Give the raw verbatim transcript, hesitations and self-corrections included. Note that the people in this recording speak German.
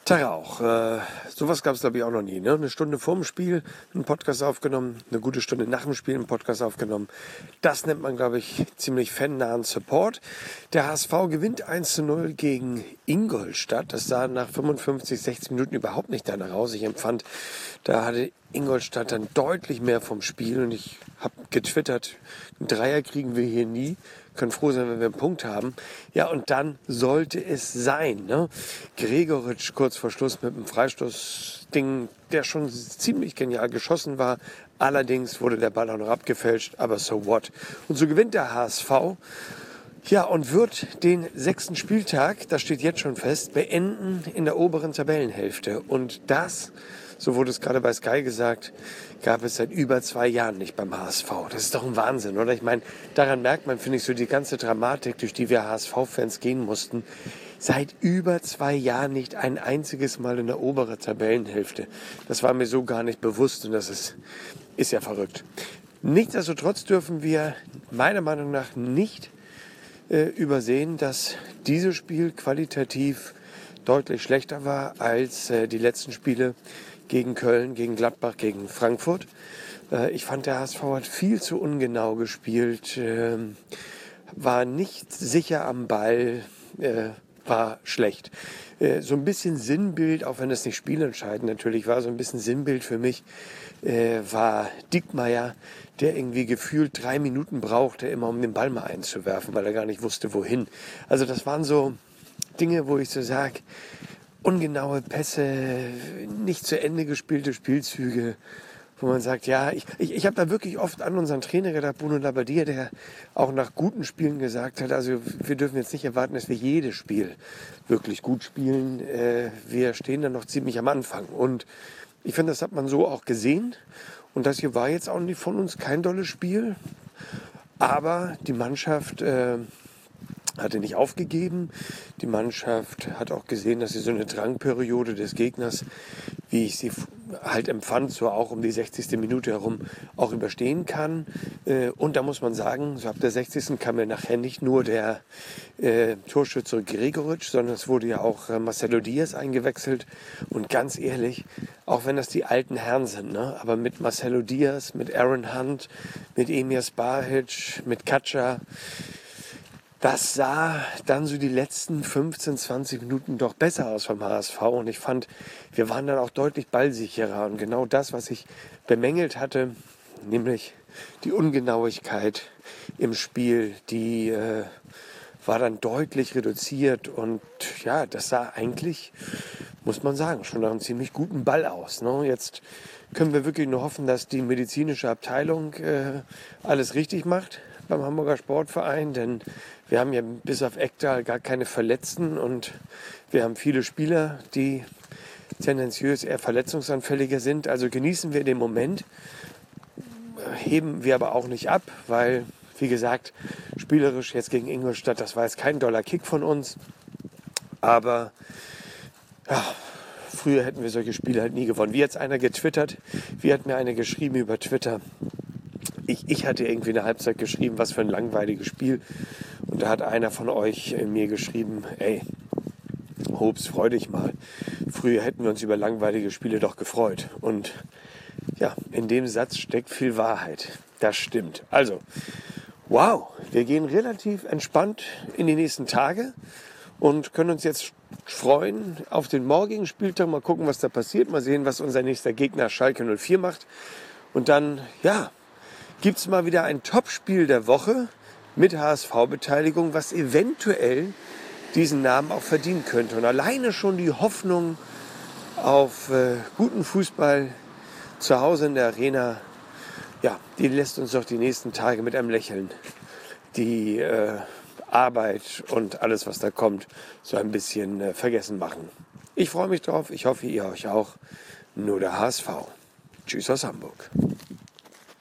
Tag auch. Äh, sowas gab es, glaube ich, auch noch nie. Ne? Eine Stunde vorm Spiel einen Podcast aufgenommen, eine gute Stunde nach dem Spiel einen Podcast aufgenommen. Das nennt man, glaube ich, ziemlich fannahen Support. Der H S V gewinnt eins zu null gegen Ingolstadt. Das sah nach fünfundfünfzig, sechzig Minuten überhaupt nicht danach aus. Ich empfand, da hatte Ingolstadt dann deutlich mehr vom Spiel. Und ich habe getwittert, einen Dreier kriegen wir hier nie. Können froh sein, wenn wir einen Punkt haben. Ja, und dann sollte es sein. Ne? Gregoritsch kurz vor Schluss mit einem Freistoßding, der schon ziemlich genial geschossen war. Allerdings wurde der Ball auch noch abgefälscht, aber so what. Und so gewinnt der H S V. Ja, und wird den sechsten Spieltag, das steht jetzt schon fest, beenden in der oberen Tabellenhälfte. Und das, so wurde es gerade bei Sky gesagt, gab es seit über zwei Jahren nicht beim H S V. Das ist doch ein Wahnsinn, oder? Ich meine, daran merkt man, finde ich, so die ganze Dramatik, durch die wir H S V-Fans gehen mussten. Seit über zwei Jahren nicht ein einziges Mal in der oberen Tabellenhälfte. Das war mir so gar nicht bewusst und das ist, ist ja verrückt. Nichtsdestotrotz dürfen wir meiner Meinung nach nicht äh, übersehen, dass dieses Spiel qualitativ deutlich schlechter war als äh, die letzten Spiele gegen Köln, gegen Gladbach, gegen Frankfurt. Äh, ich fand, der H S V hat viel zu ungenau gespielt, äh, war nicht sicher am Ball, äh, war schlecht. Äh, so ein bisschen Sinnbild, auch wenn es nicht spielentscheidend natürlich war, so ein bisschen Sinnbild für mich äh, war Dickmeyer, der irgendwie gefühlt drei Minuten brauchte, immer um den Ball mal einzuwerfen, weil er gar nicht wusste, wohin. Also das waren so Dinge, wo ich so sage, ungenaue Pässe, nicht zu Ende gespielte Spielzüge, wo man sagt, ja, ich, ich, ich habe da wirklich oft an unseren Trainer gedacht, Bruno Labbadia, der auch nach guten Spielen gesagt hat, also wir dürfen jetzt nicht erwarten, dass wir jedes Spiel wirklich gut spielen. Äh, wir stehen da noch ziemlich am Anfang. Und ich finde, das hat man so auch gesehen. Und das hier war jetzt auch nicht von uns kein dolles Spiel. Aber die Mannschaft äh, hatte nicht aufgegeben. Die Mannschaft hat auch gesehen, dass sie so eine Drangperiode des Gegners, wie ich sie halt empfand, so auch um die sechzigste Minute herum auch überstehen kann. Und da muss man sagen, so ab der sechzigsten kam ja nachher nicht nur der äh, Torschütze Gregoritsch, sondern es wurde ja auch äh, Marcelo Diaz eingewechselt. Und ganz ehrlich, auch wenn das die alten Herren sind, ne? Aber mit Marcelo Diaz, mit Aaron Hunt, mit Emir Spahic, mit Katscha, das sah dann so die letzten fünfzehn, zwanzig Minuten doch besser aus vom H S V. Und ich fand, wir waren dann auch deutlich ballsicherer. Und genau das, was ich bemängelt hatte, nämlich die Ungenauigkeit im Spiel, die äh, war dann deutlich reduziert. Und ja, das sah eigentlich, muss man sagen, schon nach einem ziemlich guten Ball aus. Ne? Jetzt können wir wirklich nur hoffen, dass die medizinische Abteilung äh, alles richtig macht beim Hamburger Sportverein, denn wir haben ja bis auf Ekdal gar keine Verletzten und wir haben viele Spieler, die tendenziös eher verletzungsanfälliger sind. Also genießen wir den Moment, heben wir aber auch nicht ab, weil, wie gesagt, spielerisch jetzt gegen Ingolstadt, das war jetzt kein doller Kick von uns, aber ja, früher hätten wir solche Spiele halt nie gewonnen. Wie jetzt einer getwittert, wie hat mir einer geschrieben über Twitter, Ich, ich hatte irgendwie in der Halbzeit geschrieben, was für ein langweiliges Spiel. Und da hat einer von euch äh, mir geschrieben, ey, Hobbs, freu dich mal. Früher hätten wir uns über langweilige Spiele doch gefreut. Und ja, in dem Satz steckt viel Wahrheit. Das stimmt. Also, wow, wir gehen relativ entspannt in die nächsten Tage und können uns jetzt freuen auf den morgigen Spieltag. Mal gucken, was da passiert. Mal sehen, was unser nächster Gegner Schalke null vier macht. Und dann, ja, gibt es mal wieder ein Topspiel der Woche mit H S V-Beteiligung, was eventuell diesen Namen auch verdienen könnte. Und alleine schon die Hoffnung auf äh, guten Fußball zu Hause in der Arena, ja, die lässt uns doch die nächsten Tage mit einem Lächeln die äh, Arbeit und alles, was da kommt, so ein bisschen äh, vergessen machen. Ich freue mich drauf, ich hoffe, ihr euch auch. Nur der H S V. Tschüss aus Hamburg.